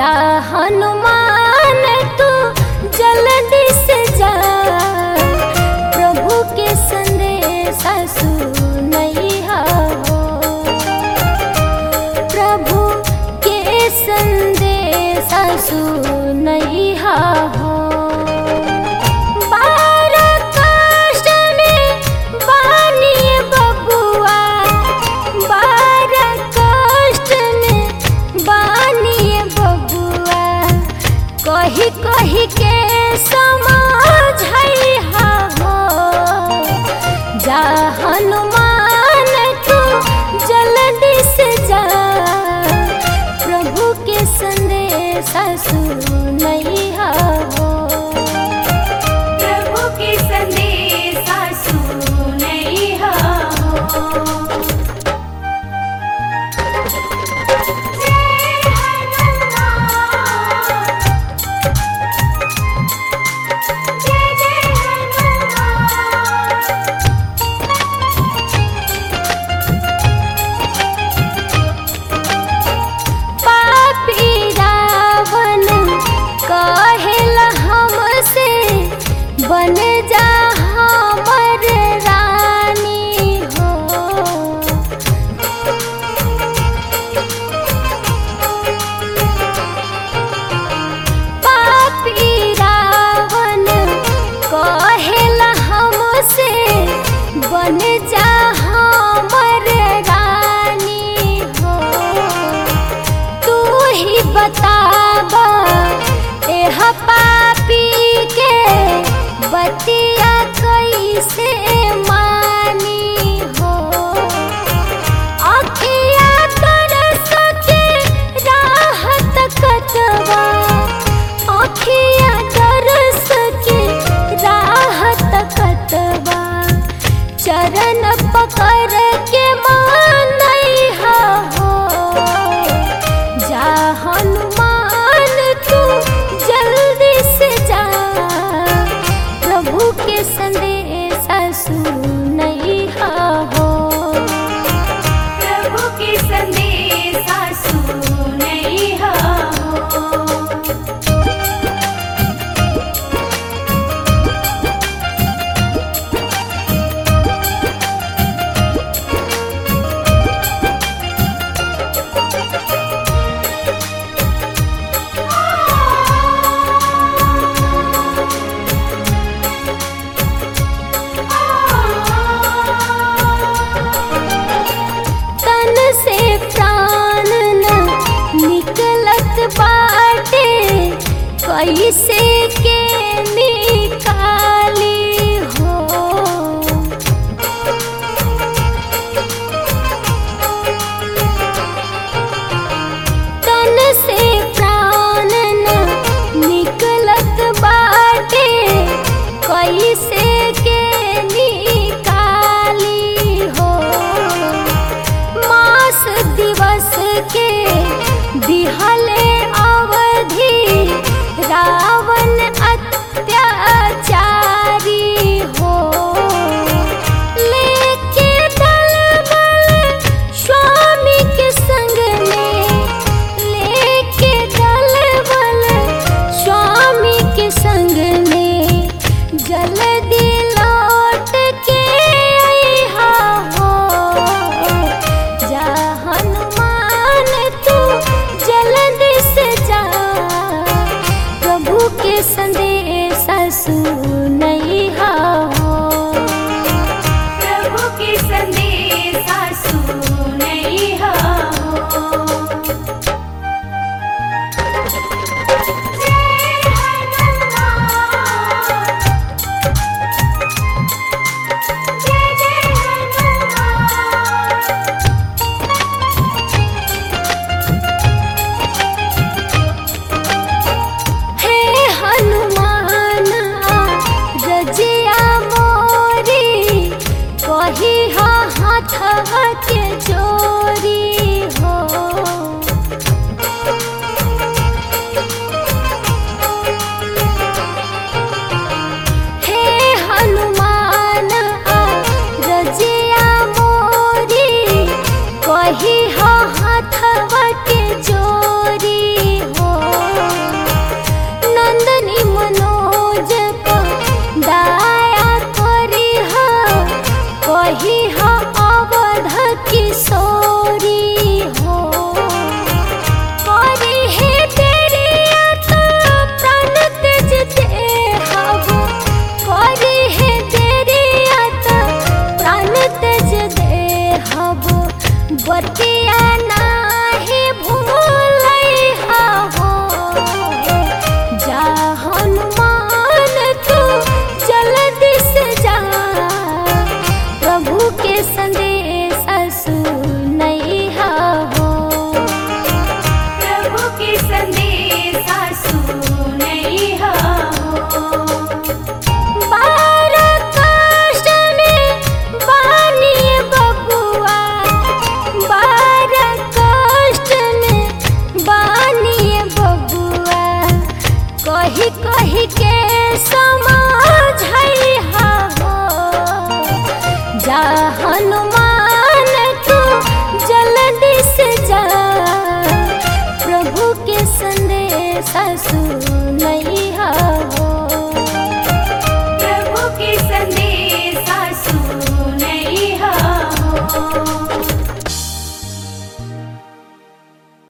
जा हनुमान तू जल्दी से जा, प्रभु के संदेश सुनइहा हो, प्रभु के संदेश सुनइहा हो। कही कही के समझइहा हो, जा हनुमान तू जल्दी से जा, प्रभु के संदेश सुनइहा हो, प्रभु के संदेश सुनइहा हो। बन जा हमर रानी हो, पापी रावण कहेला हमसे बन जा हमर रानी हो। तू ही बतावा एह पापी के बतिया कैसे मानी हो, अखिया तरस के राहत कतवा, अखिया तरस के राहत कतवा, चरण पकड़ के मानइहा हो, जा हनुमान तू जल्दी से जा, प्रभु के संदेश सुनइहा हो, प्रभु के संदेश सुनइहा हो। बाटे कैसे के निकाली हो, तन से प्राण न निकलत बाटे कैसे के निकाली हो, मास दिवस के दिहले अवधि रावण अत्याचारी हो, लेके दल बल स्वामी के संग में, लेके दल बल स्वामी के संग में, जल्दी लौट के अइहा हो, जा हनुमान तू जल्दी से जा, प्रभु के संदेश सुनइहा हो, प्रभु के संदेश सुनइहा हो। हे हनुमान कही कही के समझाइहा हो जा हनुमान तू जल्दी से जा प्रभु के संदेश सुन